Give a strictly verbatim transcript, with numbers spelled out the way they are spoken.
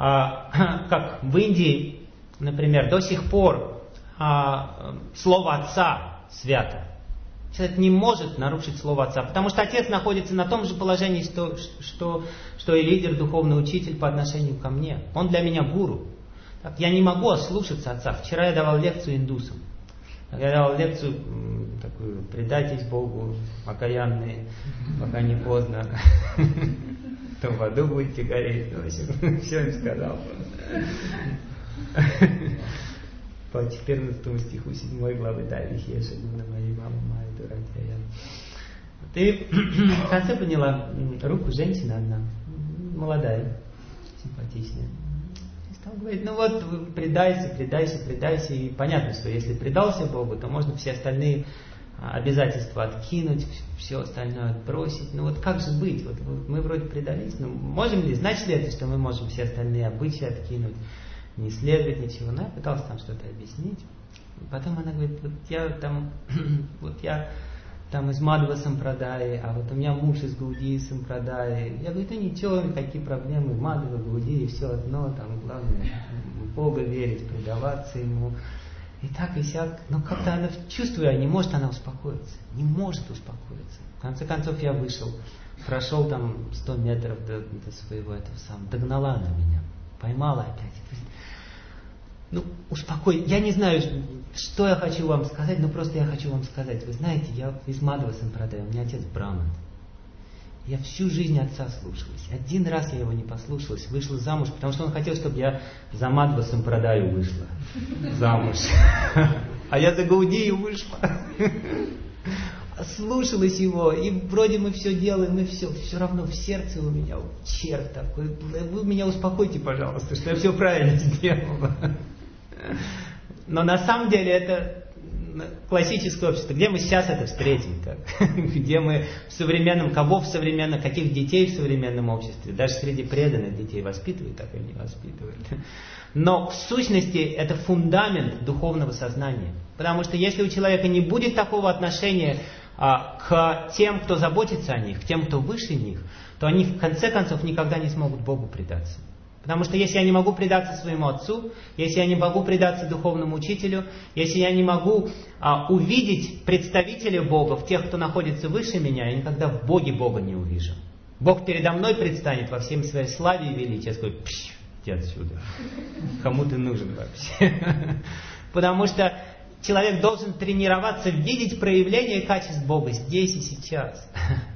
А, как в Индии, например, до сих пор а, слово отца свято. Человек не может нарушить слово отца, потому что отец находится на том же положении, что, что, что и лидер, духовный учитель по отношению ко мне. Он для меня гуру. Так, я не могу ослушаться отца. Вчера я давал лекцию индусам. Я давал лекцию такую: предайтесь Богу, окаянные, пока не поздно. То в аду будете гореть. В общем, все им сказал. По четырнадцатому стиху седьмой главы Тайны Хеша, Гуна моей мамы Майя Дуратья. Ты в конце подняла руку женщина одна, молодая, симпатичная. И стал говорить: ну вот, предайся, предайся, предайся. И понятно, что если предался Богу, то можно все остальные обязательства откинуть, все остальное отбросить. Ну вот как же быть? Вот мы вроде предались, но можем ли, значит ли это, что мы можем все остальные обычаи откинуть, не следовать ничего? Но я пытался там что-то объяснить. Потом она говорит: вот я там, вот я там из Мадхва Сампрадаи, а вот у меня муж из Гаудии Сампрадаи. Я говорю: да ничего, какие проблемы, Мадхва, Гаудии, все одно, там главное в Бога верить, предаваться Ему. И так, и сяк. Но как-то она, чувствуя, не может она успокоиться. Не может успокоиться. В конце концов я вышел, прошел там сто метров до, до своего этого самого. Догнала она меня, поймала опять. Ну, успокой. Я не знаю, что я хочу вам сказать, но просто я хочу вам сказать. Вы знаете, я из Мадхва Сампрадая, у меня отец браман. Я всю жизнь отца слушалась. Один раз я его не послушалась, вышла замуж, потому что он хотел, чтобы я за Мадхва Сампрадаю вышла замуж. А я за Гаудию вышла. Слушалась его, и вроде мы все делаем, и все, все равно в сердце у меня вот черт такой. Вы меня успокойте, пожалуйста, что я все правильно сделала. Но на самом деле это классическое общество. Где мы сейчас это встретим? Как? Где мы в современном, кого в современном, каких детей в современном обществе? Даже среди преданных детей воспитывают, так и не воспитывают. Но в сущности это фундамент духовного сознания. Потому что если у человека не будет такого отношения а, к тем, кто заботится о них, к тем, кто выше них, то они в конце концов никогда не смогут Богу предаться. Потому что если я не могу предаться своему отцу, если я не могу предаться духовному учителю, если я не могу а, увидеть представителей Бога в тех, кто находится выше меня, я никогда в Боге Бога не увижу. Бог передо мной предстанет во всей своей славе и величии. Я скажу: пш, иди отсюда. Кому ты нужен вообще? Потому что человек должен тренироваться видеть проявление качеств Бога здесь и сейчас.